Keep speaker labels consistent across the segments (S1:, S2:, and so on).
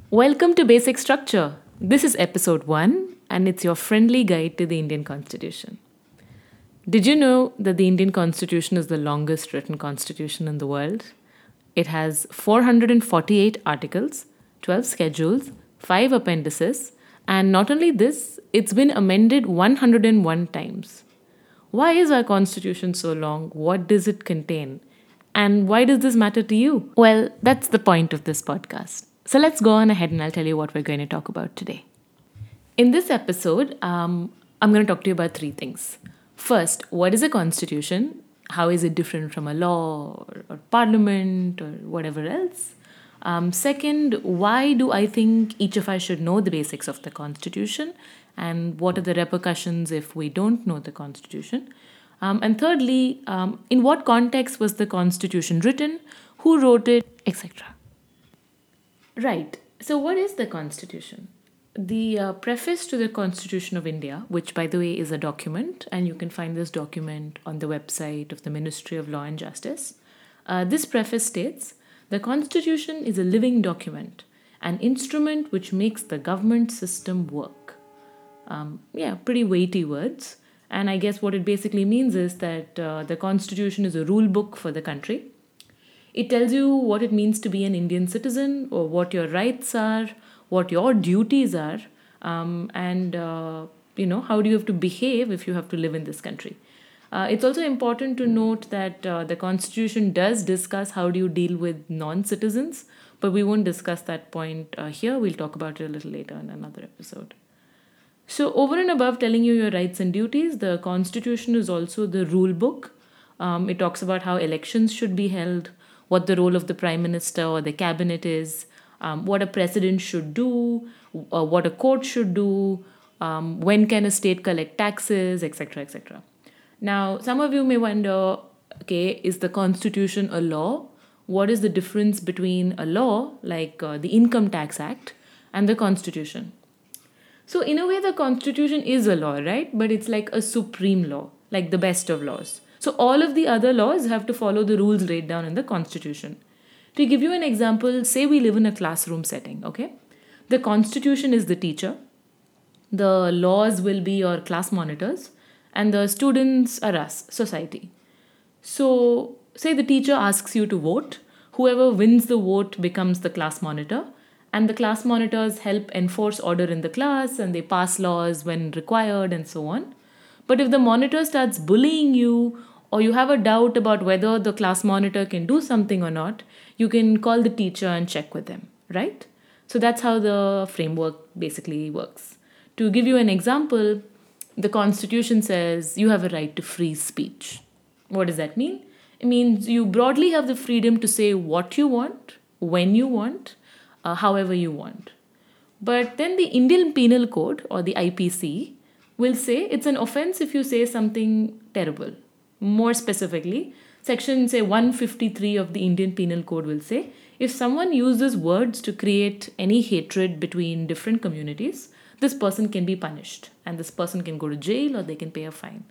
S1: Welcome to Basic Structure. This is episode 1, and it's your friendly guide to the Indian Constitution. Did you know that the Indian Constitution is the longest written constitution in the world? It has 448 articles, 12 schedules, 5 appendices, and not only this, it's been amended 101 times. Why is our constitution so long? What does it contain? And why does this matter to you? Well, that's the point of this podcast. So let's go on ahead and I'll tell you what we're going to talk about today. In this episode, I'm going to talk to you about 3 things. First, what is a constitution? How is it different from a law or parliament or whatever else? Second, why do I think each of us should know the basics of the constitution? And what are the repercussions if we don't know the constitution? And thirdly, in what context was the constitution written? Who wrote it? Etc. Right. So, what is the Constitution? The preface to the Constitution of India, which by the way is a document, and you can find this document on the website of the Ministry of Law and Justice. This preface states the Constitution is a living document, an instrument which makes the government system work. Pretty weighty words. And I guess what it basically means is that the Constitution is a rule book for the country. It tells you what it means to be an Indian citizen, or what your rights are, what your duties are, and how do you have to behave if you have to live in this country. It's also important to note that the Constitution does discuss how do you deal with non-citizens, but we won't discuss that point here. We'll talk about it a little later in another episode. So over and above telling you your rights and duties, the Constitution is also the rule book. It talks about how elections should be held, what the role of the Prime Minister or the Cabinet is, what a president should do, what a court should do, when can a state collect taxes, etc., etc. Now, some of you may wonder, okay, is the Constitution a law? What is the difference between a law, like the Income Tax Act, and the Constitution? So, in a way, the Constitution is a law, right? But it's like a supreme law, like the best of laws. So all of the other laws have to follow the rules laid down in the Constitution. To give you an example, say we live in a classroom setting, okay? The Constitution is the teacher, the laws will be your class monitors, and the students are us, society. So, say the teacher asks you to vote, whoever wins the vote becomes the class monitor, and the class monitors help enforce order in the class and they pass laws when required and so on. But if the monitor starts bullying you, or you have a doubt about whether the class monitor can do something or not, you can call the teacher and check with them, right? So that's how the framework basically works. To give you an example, the Constitution says you have a right to free speech. What does that mean? It means you broadly have the freedom to say what you want, when you want, however you want. But then the Indian Penal Code, or the IPC, will say it's an offense if you say something terrible. More specifically, section say 153 of the Indian Penal Code will say if someone uses words to create any hatred between different communities, this person can be punished and this person can go to jail or they can pay a fine.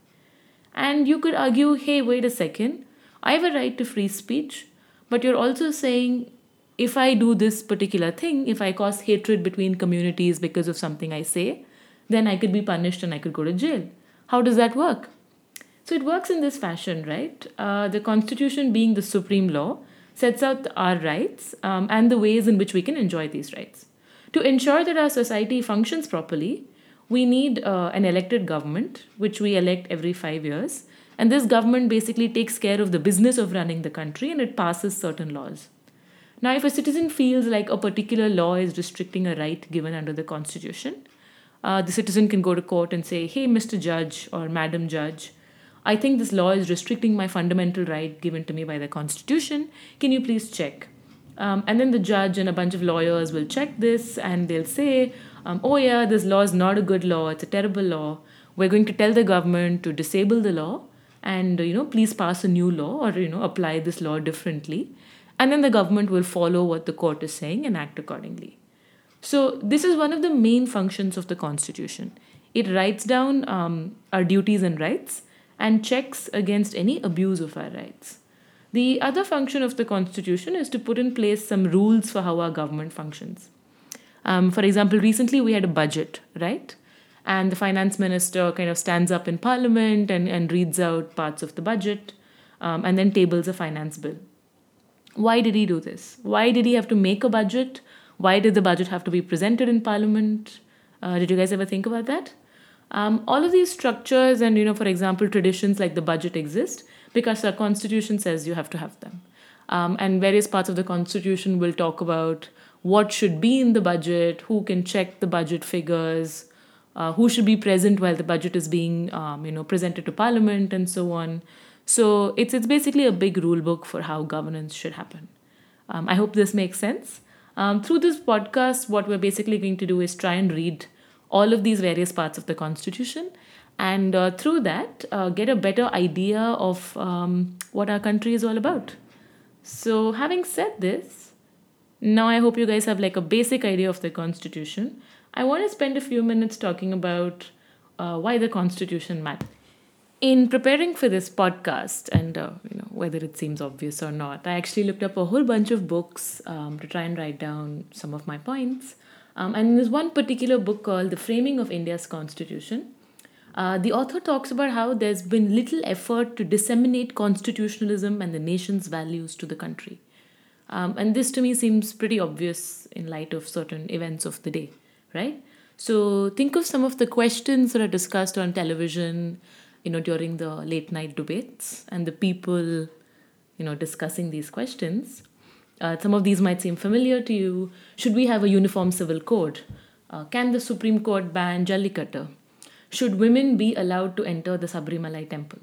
S1: And you could argue, hey, wait a second, I have a right to free speech, but you're also saying if I do this particular thing, if I cause hatred between communities because of something I say, then I could be punished and I could go to jail. How does that work? So it works in this fashion, right? The Constitution, being the supreme law, sets out our rights and the ways in which we can enjoy these rights. To ensure that our society functions properly, we need an elected government, which we elect every 5 years. And this government basically takes care of the business of running the country and it passes certain laws. Now, if a citizen feels like a particular law is restricting a right given under the Constitution, the citizen can go to court and say, hey, Mr. Judge or Madam Judge, I think this law is restricting my fundamental right given to me by the Constitution. Can you please check? And then the judge and a bunch of lawyers will check this and they'll say, this law is not a good law. It's a terrible law. We're going to tell the government to disable the law and, please pass a new law or, apply this law differently. And then the government will follow what the court is saying and act accordingly. So this is one of the main functions of the Constitution. It writes down our duties and rights and checks against any abuse of our rights. The other function of the Constitution is to put in place some rules for how our government functions. For example, recently we had a budget, right? And the finance minister kind of stands up in parliament and reads out parts of the budget, and then tables a finance bill. Why did he do this? Why did he have to make a budget? Why did the budget have to be presented in parliament? Did you guys ever think about that? All of these structures and, for example, traditions like the budget exist because our constitution says you have to have them. And various parts of the constitution will talk about what should be in the budget, who can check the budget figures, who should be present while the budget is being presented to parliament, and so on. So it's basically a big rule book for how governance should happen. I hope this makes sense. Through this podcast, what we're basically going to do is try and read all of these various parts of the constitution, and through that get a better idea of what our country is all about. So having said this, now I hope you guys have like a basic idea of the constitution. I want to spend a few minutes talking about why the constitution matters. In preparing for this podcast, and whether it seems obvious or not, I actually looked up a whole bunch of books to try and write down some of my points. And there's one particular book called The Framing of India's Constitution. The author talks about how there's been little effort to disseminate constitutionalism and the nation's values to the country. And this to me seems pretty obvious in light of certain events of the day, right? So think of some of the questions that are discussed on television, during the late night debates, and the people, discussing these questions. Some of these might seem familiar to you. Should we have a uniform civil code? Can the Supreme Court ban Jallikattu? Should women be allowed to enter the Sabarimala temple?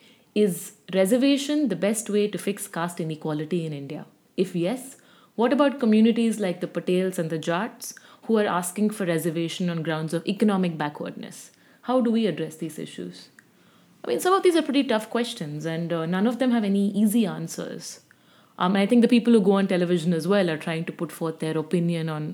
S1: Is reservation the best way to fix caste inequality in India? If yes, what about communities like the Patels and the Jats who are asking for reservation on grounds of economic backwardness? How do we address these issues? I mean, some of these are pretty tough questions, and none of them have any easy answers. I think the people who go on television as well are trying to put forth their opinion on,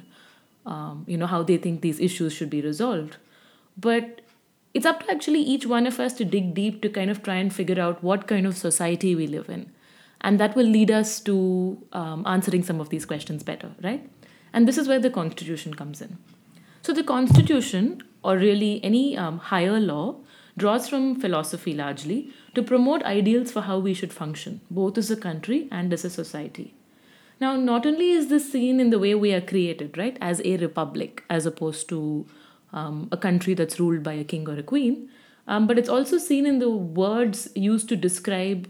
S1: how they think these issues should be resolved. But it's up to actually each one of us to dig deep to kind of try and figure out what kind of society we live in. And that will lead us to answering some of these questions better, right? And this is where the Constitution comes in. So the Constitution, or really any higher law, draws from philosophy largely to promote ideals for how we should function, both as a country and as a society. Now, not only is this seen in the way we are created, right, as a republic, as opposed to a country that's ruled by a king or a queen, but it's also seen in the words used to describe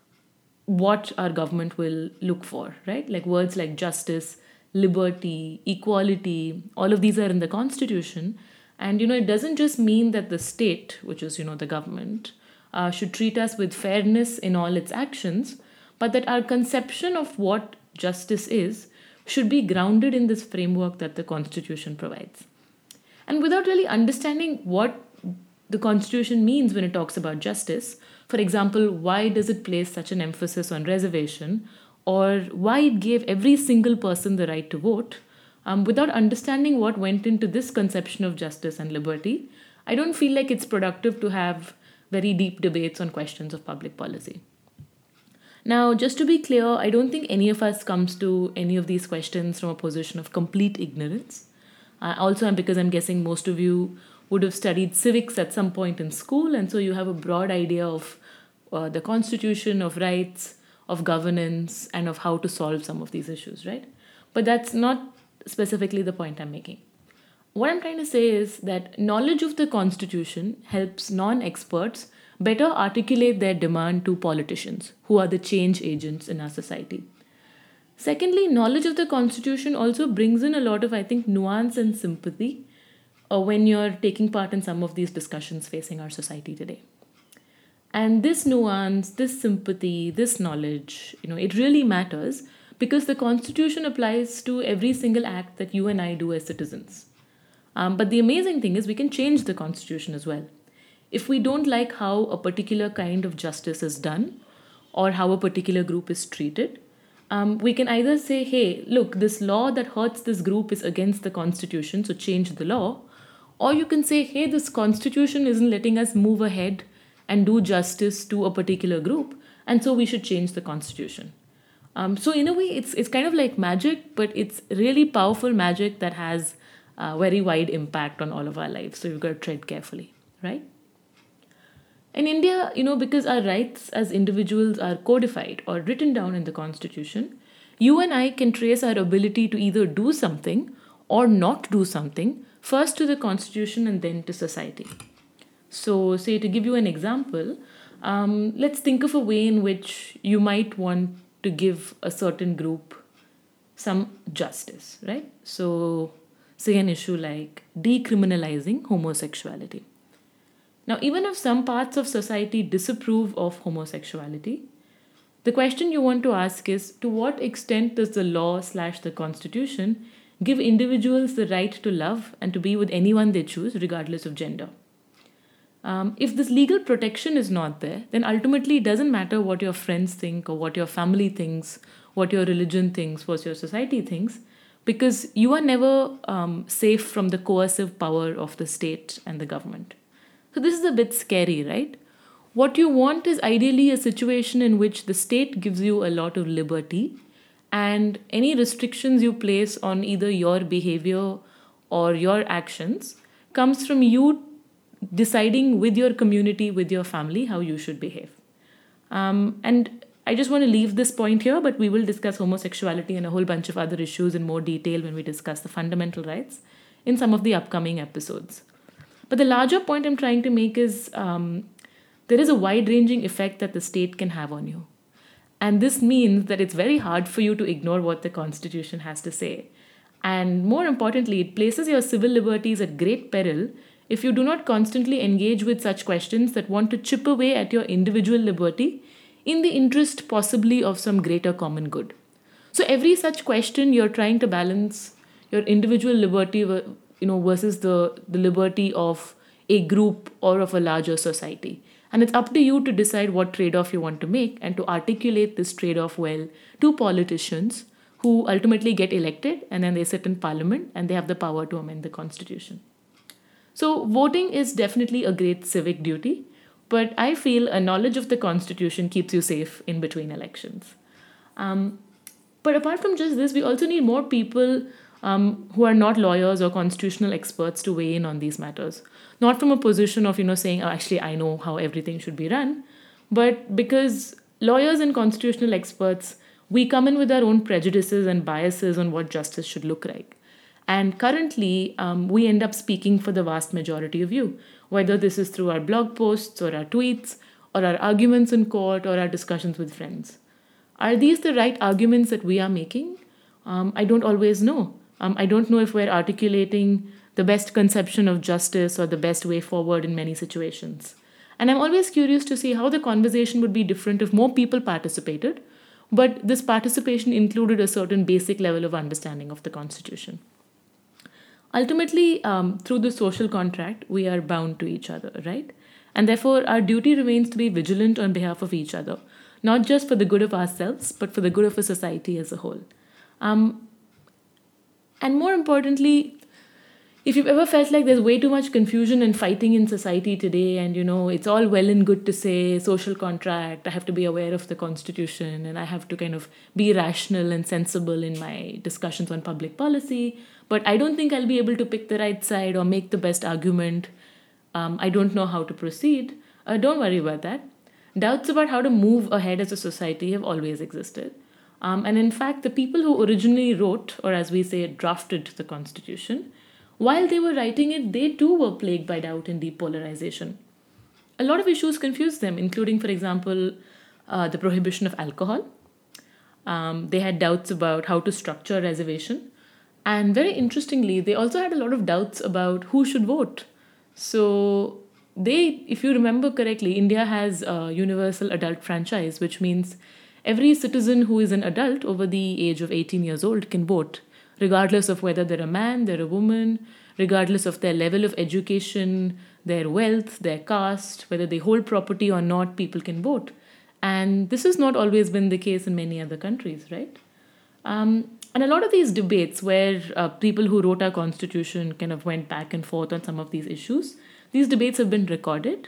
S1: what our government will look for, right? Like words like justice, liberty, equality, all of these are in the Constitution. And, it doesn't just mean that the state, which is, the government, should treat us with fairness in all its actions, but that our conception of what justice is should be grounded in this framework that the Constitution provides. And without really understanding what the Constitution means when it talks about justice, for example, why does it place such an emphasis on reservation, or why it gave every single person the right to vote, without understanding what went into this conception of justice and liberty, I don't feel like it's productive to have very deep debates on questions of public policy. Now, just to be clear, I don't think any of us comes to any of these questions from a position of complete ignorance. Also, because I'm guessing most of you would have studied civics at some point in school, and so you have a broad idea of the Constitution, of rights, of governance, and of how to solve some of these issues, right? But that's not specifically the point I'm making. What I'm trying to say is that knowledge of the Constitution helps non-experts better articulate their demand to politicians, who are the change agents in our society. Secondly, knowledge of the Constitution also brings in a lot of, I think, nuance and sympathy when you're taking part in some of these discussions facing our society today. And this nuance, this sympathy, this knowledge, it really matters because the Constitution applies to every single act that you and I do as citizens. But the amazing thing is we can change the Constitution as well. If we don't like how a particular kind of justice is done or how a particular group is treated, we can either say, hey, look, this law that hurts this group is against the Constitution, so change the law. Or you can say, hey, this Constitution isn't letting us move ahead and do justice to a particular group, and so we should change the Constitution. So in a way, it's kind of like magic, but it's really powerful magic that has a very wide impact on all of our lives. So you've got to tread carefully, right? In India, because our rights as individuals are codified or written down in the constitution, you and I can trace our ability to either do something or not do something first to the constitution and then to society. So, say to give you an example, let's think of a way in which you might want to give a certain group some justice, right? So, say an issue like decriminalizing homosexuality. Now, even if some parts of society disapprove of homosexuality, the question you want to ask is, to what extent does the law slash the constitution give individuals the right to love and to be with anyone they choose, regardless of gender? If this legal protection is not there, then ultimately it doesn't matter what your friends think or what your family thinks, what your religion thinks, what your society thinks, because you are never safe from the coercive power of the state and the government. So this is a bit scary, right? What you want is ideally a situation in which the state gives you a lot of liberty, and any restrictions you place on either your behavior or your actions comes from you deciding with your community, with your family, how you should behave. And I just want to leave this point here, but we will discuss homosexuality and a whole bunch of other issues in more detail when we discuss the fundamental rights in some of the upcoming episodes. But the larger point I'm trying to make is there is a wide ranging effect that the state can have on you. And this means that it's very hard for you to ignore what the Constitution has to say. And more importantly, it places your civil liberties at great peril if you do not constantly engage with such questions that want to chip away at your individual liberty in the interest possibly of some greater common good. So every such question, you're trying to balance your individual liberty versus the liberty of a group or of a larger society. And it's up to you to decide what trade-off you want to make and to articulate this trade-off well to politicians who ultimately get elected, and then they sit in parliament and they have the power to amend the constitution. So voting is definitely a great civic duty, but I feel a knowledge of the constitution keeps you safe in between elections. But apart from just this, we also need more people who are not lawyers or constitutional experts to weigh in on these matters. Not from a position of, saying, oh, actually, I know how everything should be run, but because lawyers and constitutional experts, we come in with our own prejudices and biases on what justice should look like. And currently, we end up speaking for the vast majority of you, whether this is through our blog posts or our tweets or our arguments in court or our discussions with friends. Are these the right arguments that we are making? I don't always know. I don't know if we're articulating the best conception of justice or the best way forward in many situations. And I'm always curious to see how the conversation would be different if more people participated, but this participation included a certain basic level of understanding of the Constitution. Ultimately, through the social contract, we are bound to each other, right? And therefore, our duty remains to be vigilant on behalf of each other, not just for the good of ourselves, but for the good of a society as a whole. And more importantly, if you've ever felt like there's way too much confusion and fighting in society today, and it's all well and good to say social contract, I have to be aware of the Constitution, and I have to kind of be rational and sensible in my discussions on public policy, but I don't think I'll be able to pick the right side or make the best argument. I don't know how to proceed. Don't worry about that. Doubts about how to move ahead as a society have always existed. And in fact, the people who originally wrote, or as we say, drafted the Constitution, while they were writing it, they too were plagued by doubt and depolarization. A lot of issues confused them, including, for example, the prohibition of alcohol. They had doubts about how to structure a reservation. And very interestingly, they also had a lot of doubts about who should vote. So if you remember correctly, India has a universal adult franchise, which means every citizen who is an adult over the age of 18 years old can vote, regardless of whether they're a man, they're a woman, regardless of their level of education, their wealth, their caste, whether they hold property or not, people can vote. And this has not always been the case in many other countries, right? And a lot of these debates where people who wrote our constitution kind of went back and forth on some of these issues, these debates have been recorded.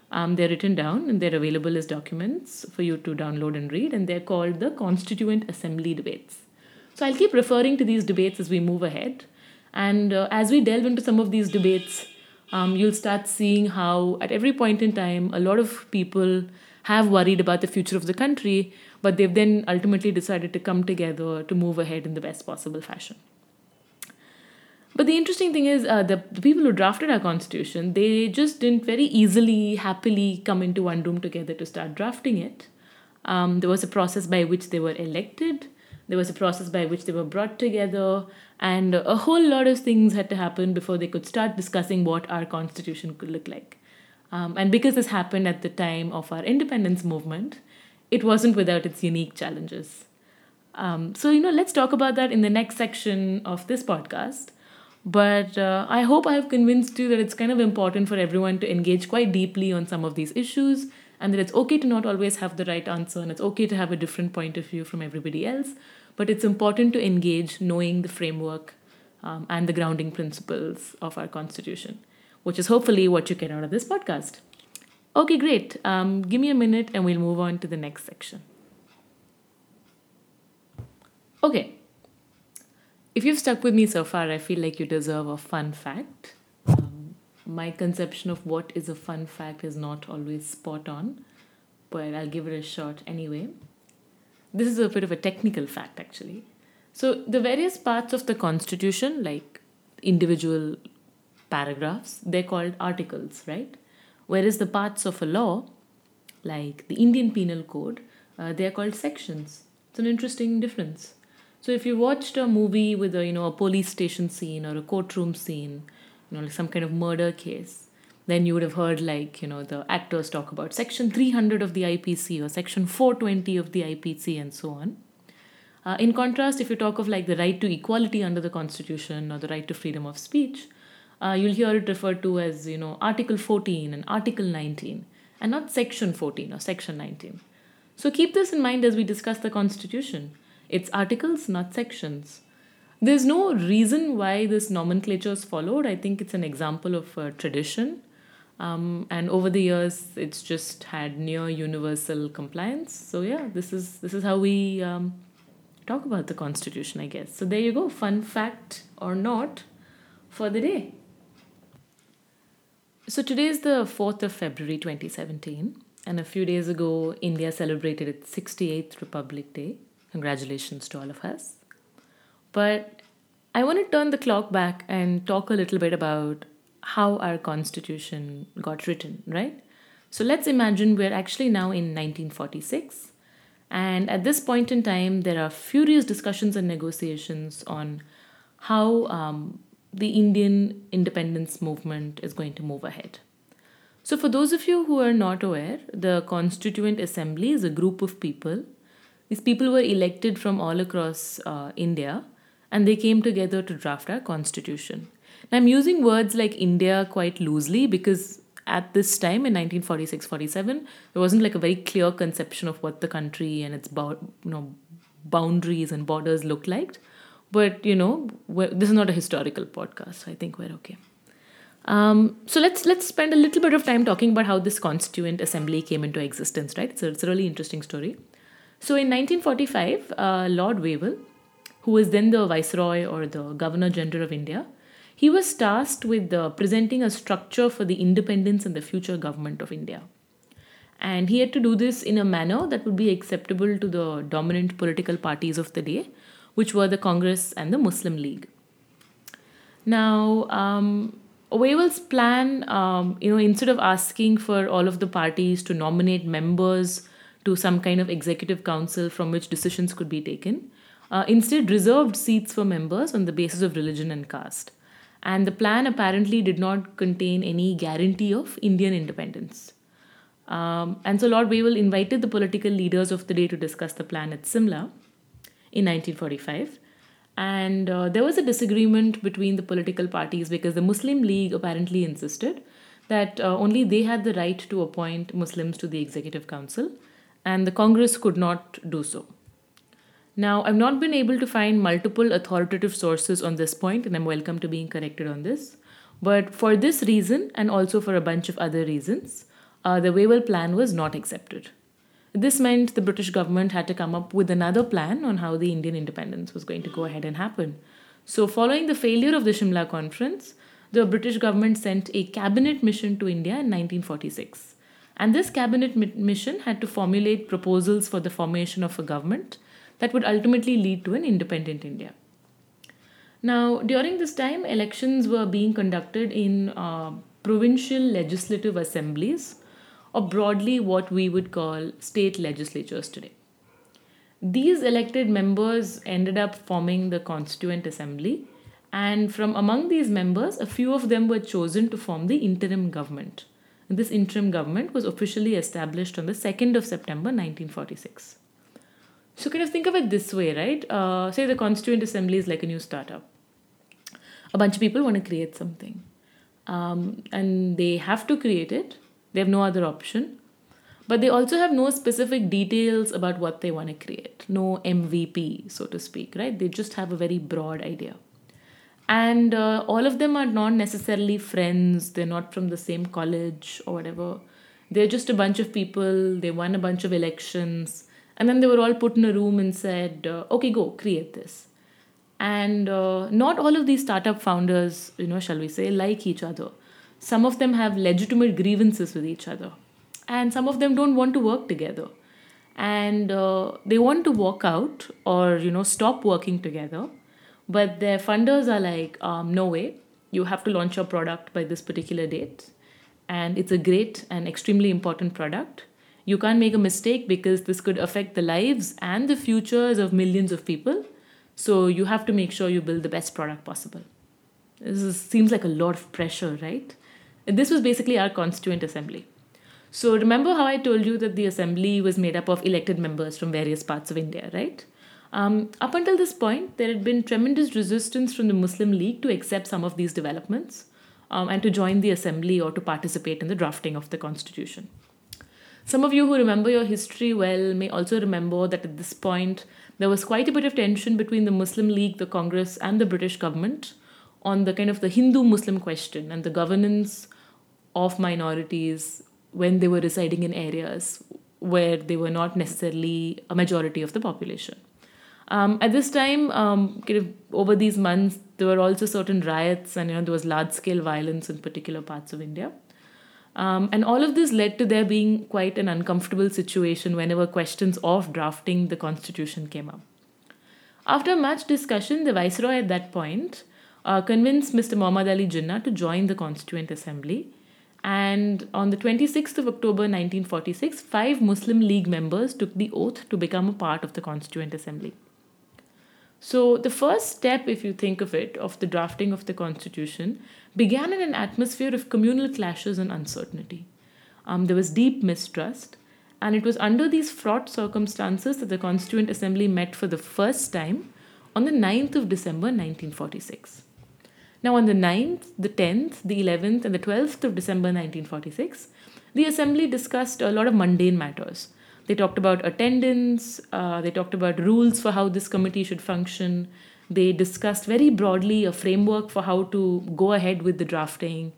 S1: They're written down and they're available as documents for you to download and read, and they're called the Constituent Assembly debates. So I'll keep referring to these debates as we move ahead. And as we delve into some of these debates, you'll start seeing how, at every point in time, a lot of people have worried about the future of the country, but they've then ultimately decided to come together to move ahead in the best possible fashion. But the interesting thing is, the people who drafted our constitution, they just didn't very easily, happily come into one room together to start drafting it. There was a process by which they were elected. There was a process by which they were brought together, and a whole lot of things had to happen before they could start discussing what our constitution could look like. And because this happened at the time of our independence movement, it wasn't without its unique challenges. Let's talk about that in the next section of this podcast. But I hope I have convinced you that it's kind of important for everyone to engage quite deeply on some of these issues, and that it's okay to not always have the right answer, and it's okay to have a different point of view from everybody else. But it's important to engage knowing the framework and the grounding principles of our constitution, which is hopefully what you get out of this podcast. Okay, great. Give me a minute and we'll move on to the next section. Okay. If you've stuck with me so far, I feel like you deserve a fun fact. My conception of what is a fun fact is not always spot on, but I'll give it a shot anyway. This is a bit of a technical fact, actually. So, the various parts of the Constitution, like individual paragraphs, they're called articles, right? Whereas the parts of a law, like the Indian Penal Code, they're called sections. It's an interesting difference. So if you watched a movie with a police station scene or a courtroom scene, like some kind of murder case, then you would have heard the actors talk about section 300 of the IPC or section 420 of the IPC and so on. In contrast, if you talk of the right to equality under the Constitution or the right to freedom of speech, you'll hear it referred to as Article 14 and Article 19, and not section 14 or section 19. So keep this in mind as we discuss the Constitution. It's articles, not sections. There's no reason why this nomenclature is followed. I think it's an example of tradition. And over the years, it's just had near universal compliance. So yeah, this is how we talk about the Constitution, I guess. So there you go, fun fact or not for the day. So today is the 4th of February 2017, and a few days ago, India celebrated its 68th Republic Day. Congratulations to all of us. But I want to turn the clock back and talk a little bit about how our constitution got written, right? So let's imagine we're actually now in 1946. And at this point in time, there are furious discussions and negotiations on how the Indian independence movement is going to move ahead. So for those of you who are not aware, the Constituent Assembly is a group of people. These people were elected from all across India, and they came together to draft our constitution. Now, I'm using words like India quite loosely because at this time in 1946-47, there wasn't a very clear conception of what the country and its boundaries and borders looked like. But, this is not a historical podcast, so I think we're okay. So let's spend a little bit of time talking about how this Constituent Assembly came into existence, right? It's a really interesting story. So in 1945, Lord Wavell, who was then the Viceroy or the Governor General of India, he was tasked with presenting a structure for the independence and the future government of India. And he had to do this in a manner that would be acceptable to the dominant political parties of the day, which were the Congress and the Muslim League. Now, Wavell's plan, instead of asking for all of the parties to nominate members to some kind of executive council from which decisions could be taken, instead reserved seats for members on the basis of religion and caste. And the plan apparently did not contain any guarantee of Indian independence. And so Lord Wavell invited the political leaders of the day to discuss the plan at Simla in 1945. And there was a disagreement between the political parties because the Muslim League apparently insisted that only they had the right to appoint Muslims to the Executive Council, and the Congress could not do so. Now, I've not been able to find multiple authoritative sources on this point, and I'm welcome to being corrected on this. But for this reason, and also for a bunch of other reasons, the Wavell Plan was not accepted. This meant the British government had to come up with another plan on how the Indian independence was going to go ahead and happen. So, following the failure of the Shimla Conference, the British government sent a cabinet mission to India in 1946. And this cabinet mission had to formulate proposals for the formation of a government that would ultimately lead to an independent India. Now, during this time, elections were being conducted in provincial legislative assemblies, or broadly what we would call state legislatures today. These elected members ended up forming the Constituent Assembly, and from among these members, a few of them were chosen to form the interim government. And this interim government was officially established on the 2nd of September 1946. So, kind of think of it this way, right? Say the Constituent Assembly is like a new startup. A bunch of people want to create something, and they have to create it. They have no other option. But they also have no specific details about what they want to create. No MVP, so to speak, right? They just have a very broad idea. And all of them are not necessarily friends. They're not from the same college or whatever. They're just a bunch of people. They won a bunch of elections. And then they were all put in a room and said, okay, go, create this. And not all of these startup founders, shall we say, like each other. Some of them have legitimate grievances with each other. And some of them don't want to work together. And they want to walk out or, stop working together. But their funders are like, no way, you have to launch your product by this particular date. And it's a great and extremely important product. You can't make a mistake because this could affect the lives and the futures of millions of people. So you have to make sure you build the best product possible. Seems like a lot of pressure, right? And this was basically our Constituent Assembly. So remember how I told you that the assembly was made up of elected members from various parts of India, right? Up until this point, there had been tremendous resistance from the Muslim League to accept some of these developments and to join the assembly or to participate in the drafting of the constitution. Some of you who remember your history well may also remember that at this point, there was quite a bit of tension between the Muslim League, the Congress, and the British government on the kind of the Hindu-Muslim question and the governance of minorities when they were residing in areas where they were not necessarily a majority of the population. At this time, over these months, there were also certain riots and there was large-scale violence in particular parts of India. And all of this led to there being quite an uncomfortable situation whenever questions of drafting the constitution came up. After much discussion, the Viceroy at that point convinced Mr. Muhammad Ali Jinnah to join the Constituent Assembly. And on the 26th of October 1946, 5 Muslim League members took the oath to become a part of the Constituent Assembly. So the first step, if you think of it, of the drafting of the constitution began in an atmosphere of communal clashes and uncertainty. There was deep mistrust, and it was under these fraught circumstances that the Constituent Assembly met for the first time on the 9th of December 1946. Now on the 9th, the 10th, the 11th and the 12th of December 1946, the Assembly discussed a lot of mundane matters. They talked about attendance, they talked about rules for how this committee should function. They discussed very broadly a framework for how to go ahead with the drafting,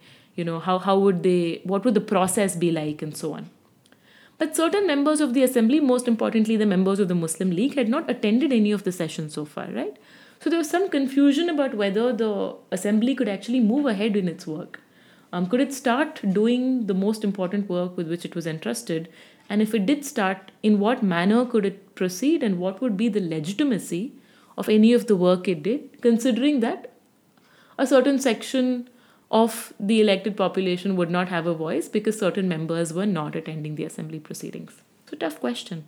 S1: what would the process be like and so on. But certain members of the assembly, most importantly the members of the Muslim League, had not attended any of the sessions so far, right? So there was some confusion about whether the assembly could actually move ahead in its work. Could it start doing the most important work with which it was entrusted? And if it did start, in what manner could it proceed and what would be the legitimacy of any of the work it did, considering that a certain section of the elected population would not have a voice because certain members were not attending the assembly proceedings. So, tough question.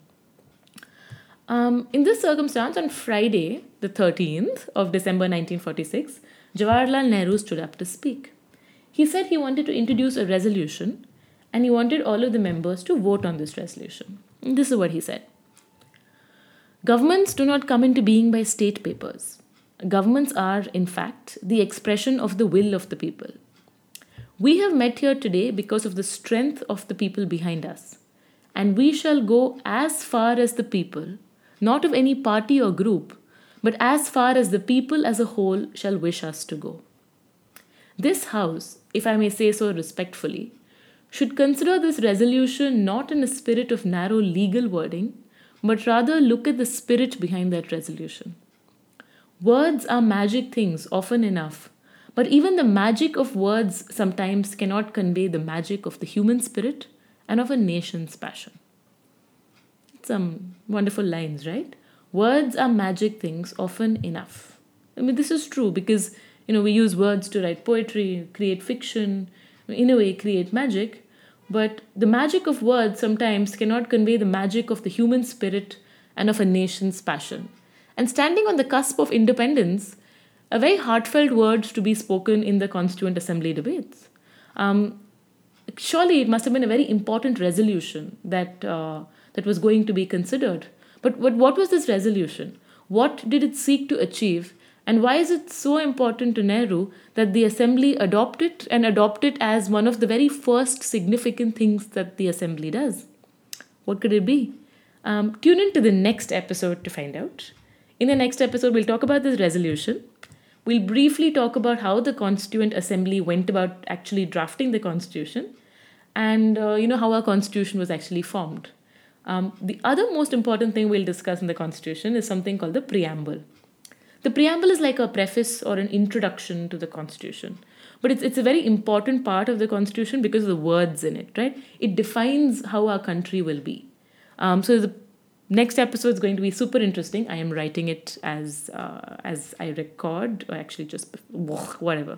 S1: In this circumstance, on Friday, the 13th of December 1946, Jawaharlal Nehru stood up to speak. He said he wanted to introduce a resolution and he wanted all of the members to vote on this resolution. And this is what he said. Governments do not come into being by state papers. Governments are, in fact, the expression of the will of the people. We have met here today because of the strength of the people behind us. And we shall go as far as the people, not of any party or group, but as far as the people as a whole shall wish us to go. This house, if I may say so respectfully, should consider this resolution not in a spirit of narrow legal wording, but rather look at the spirit behind that resolution. Words are magic things, often enough, but even the magic of words sometimes cannot convey the magic of the human spirit and of a nation's passion. Some wonderful lines, right? Words are magic things, often enough. I mean, this is true because we use words to write poetry, create fiction, in a way, create magic. But the magic of words sometimes cannot convey the magic of the human spirit and of a nation's passion. And standing on the cusp of independence, a very heartfelt word to be spoken in the Constituent Assembly debates. Surely it must have been a very important resolution that was going to be considered. But what was this resolution? What did it seek to achieve? And why is it so important to Nehru that the Assembly adopt it and adopt it as one of the very first significant things that the Assembly does? What could it be? Tune in to the next episode to find out. In the next episode, we'll talk about this resolution. We'll briefly talk about how the Constituent Assembly went about actually drafting the Constitution and how our Constitution was actually formed. The other most important thing we'll discuss in the Constitution is something called the preamble. The preamble is like a preface or an introduction to the Constitution. But it's a very important part of the Constitution because of the words in it, right? It defines how our country will be. So the next episode is going to be super interesting. I am writing it as I record, or actually just whatever.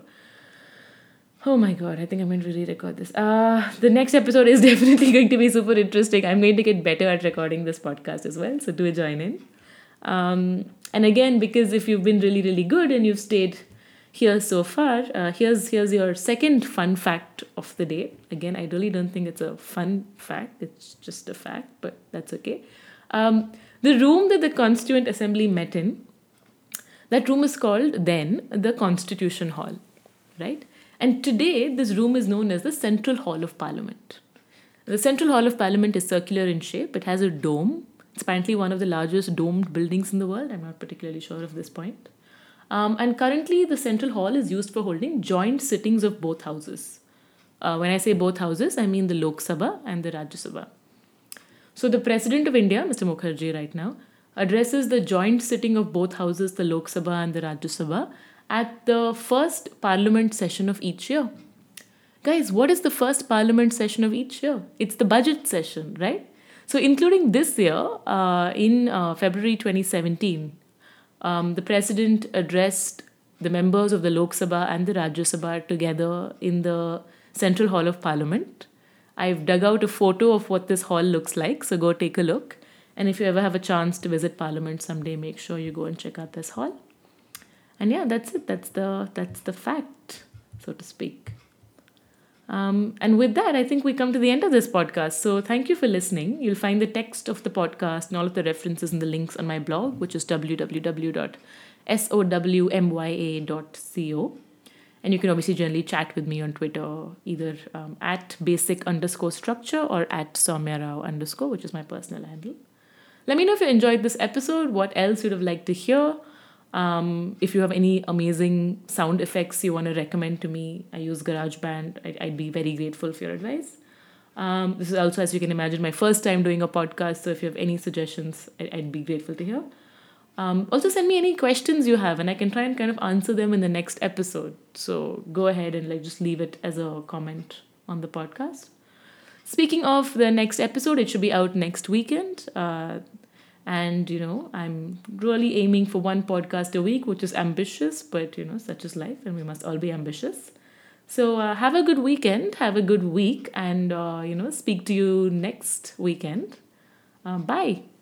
S1: Oh my god, I think I'm going to re-record this. The next episode is definitely going to be super interesting. I'm going to get better at recording this podcast as well, so do join in. And again, because if you've been really, really good and you've stayed here so far, here's your second fun fact of the day. Again, I really don't think it's a fun fact. It's just a fact, but that's okay. The room that the Constituent Assembly met in, that room is called then the Constitution Hall, right? And today, this room is known as the Central Hall of Parliament. The Central Hall of Parliament is circular in shape. It has a dome. It's apparently one of the largest domed buildings in the world. I'm not particularly sure of this point. And currently, the Central Hall is used for holding joint sittings of both houses. When I say both houses, I mean the Lok Sabha and the Rajya Sabha. So the President of India, Mr. Mukherjee right now, addresses the joint sitting of both houses, the Lok Sabha and the Rajya Sabha, at the first Parliament session of each year. Guys, what is the first Parliament session of each year? It's the budget session, right? So including this year, in February 2017, the President addressed the members of the Lok Sabha and the Rajya Sabha together in the Central Hall of Parliament. I've dug out a photo of what this hall looks like, so go take a look. And if you ever have a chance to visit Parliament someday, make sure you go and check out this hall. And yeah, that's it. That's the fact, so to speak. And with that, I think we come to the end of this podcast. So thank you for listening. You'll find the text of the podcast and all of the references and the links on my blog, which is www.sowmya.co. And you can obviously generally chat with me on Twitter, either at basic_structure or at soumyarao_, which is my personal handle. Let me know if you enjoyed this episode, what else you'd have liked to hear. If you have any amazing sound effects you want to recommend to me, I use GarageBand. I'd be very grateful for your advice. This is also, as you can imagine, my first time doing a podcast. So if you have any suggestions, I'd be grateful to hear. Also send me any questions you have and I can try and kind of answer them in the next episode. So go ahead and just leave it as a comment on the podcast. Speaking of the next episode, it should be out next weekend. And, I'm really aiming for one podcast a week, which is ambitious, but, such is life and we must all be ambitious. So have a good weekend, have a good week and, speak to you next weekend. Bye.